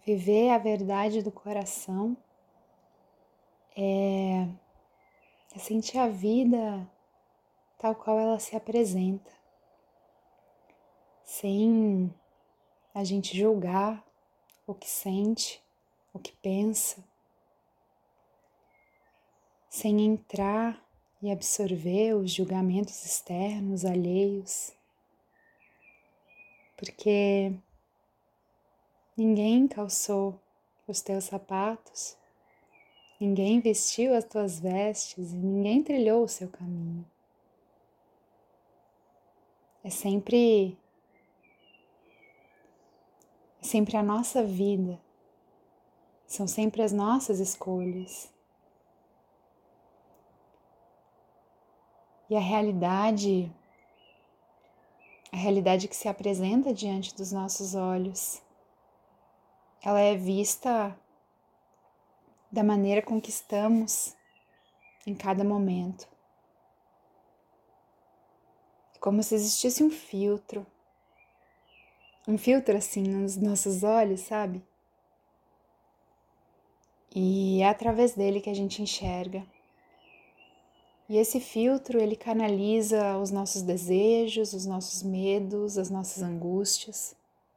Viver a verdade do coração é sentir a vida tal qual ela se apresenta, sem a gente julgar o que sente, o que pensa, sem entrar e absorver os julgamentos externos, alheios, porque ninguém calçou os teus sapatos, ninguém vestiu as tuas vestes e ninguém trilhou o seu caminho. É sempre a nossa vida, são sempre as nossas escolhas. E a realidade que se apresenta diante dos nossos olhos, ela é vista da maneira com que estamos em cada momento. Como se existisse um filtro assim nos nossos olhos, sabe? E é através dele que a gente enxerga. E esse filtro, ele canaliza os nossos desejos, os nossos medos, as nossas angústias.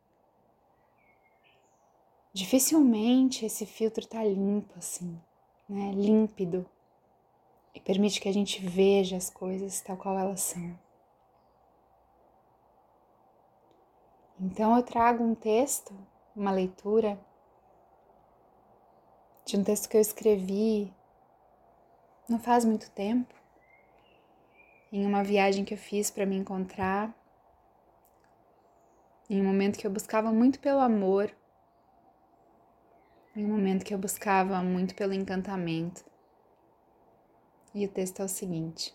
Dificilmente esse filtro tá limpo assim, né? Límpido. E permite que a gente veja as coisas tal qual elas são. Então eu trago um texto, uma leitura, de um texto que eu escrevi não faz muito tempo, em uma viagem que eu fiz para me encontrar, em um momento que eu buscava muito pelo amor, em um momento que eu buscava muito pelo encantamento. E o texto é o seguinte: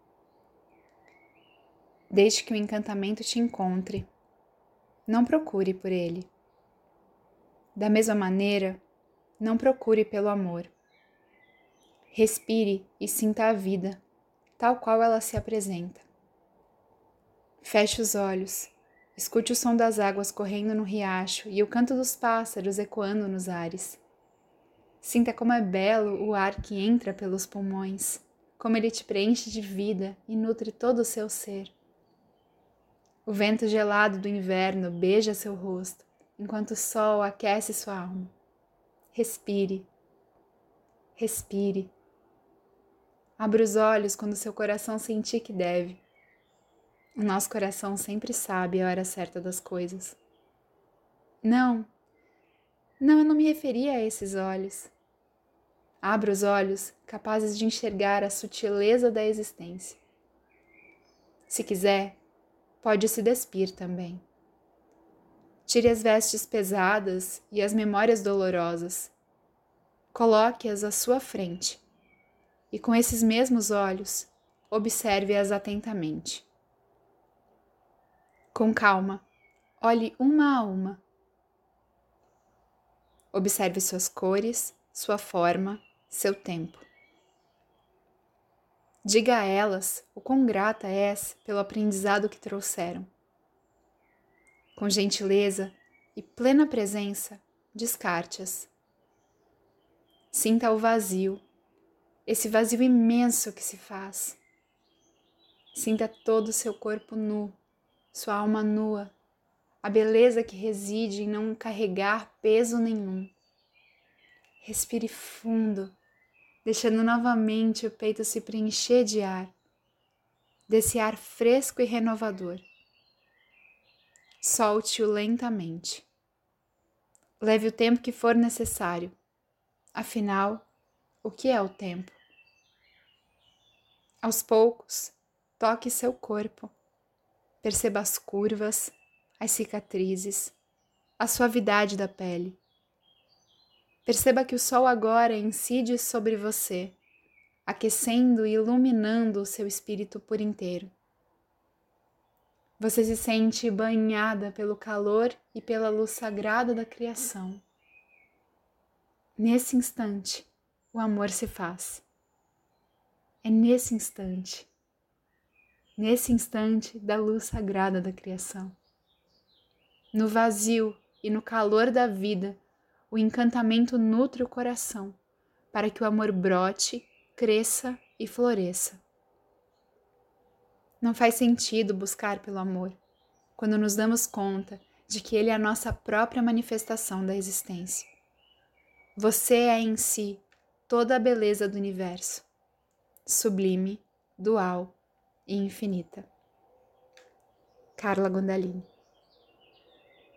deixe que o encantamento te encontre, não procure por ele. Da mesma maneira, não procure pelo amor. Respire e sinta a vida, tal qual ela se apresenta. Feche os olhos, escute o som das águas correndo no riacho e o canto dos pássaros ecoando nos ares. Sinta como é belo o ar que entra pelos pulmões, como ele te preenche de vida e nutre todo o seu ser. O vento gelado do inverno beija seu rosto, enquanto o sol aquece sua alma. Respire, respire. Abra os olhos quando seu coração sentir que deve. O nosso coração sempre sabe a hora certa das coisas. Não, eu não me referia a esses olhos. Abra os olhos capazes de enxergar a sutileza da existência. Se quiser, pode se despir também. Tire as vestes pesadas e as memórias dolorosas. Coloque-as à sua frente e, com esses mesmos olhos, observe-as atentamente. Com calma, olhe uma a uma. Observe suas cores, sua forma, seu tempo. Diga a elas o quão grata és pelo aprendizado que trouxeram. Com gentileza e plena presença, descarte-as. Sinta o vazio, esse vazio imenso que se faz. Sinta todo o seu corpo nu, sua alma nua, a beleza que reside em não carregar peso nenhum. Respire fundo, deixando novamente o peito se preencher de ar, desse ar fresco e renovador. Solte-o lentamente. Leve o tempo que for necessário. Afinal, o que é o tempo? Aos poucos, toque seu corpo. Perceba as curvas, as cicatrizes, a suavidade da pele. Perceba que o sol agora incide sobre você, aquecendo e iluminando o seu espírito por inteiro. Você se sente banhada pelo calor e pela luz sagrada da criação. Nesse instante, o amor se faz. É nesse instante da luz sagrada da criação. No vazio e no calor da vida, o o encantamento nutre o coração, para que o amor brote, cresça e floresça. Não faz sentido buscar pelo amor, quando nos damos conta de que ele é a nossa própria manifestação da existência. Você é em si toda a beleza do universo, sublime, dual e infinita. Carla Gondalini.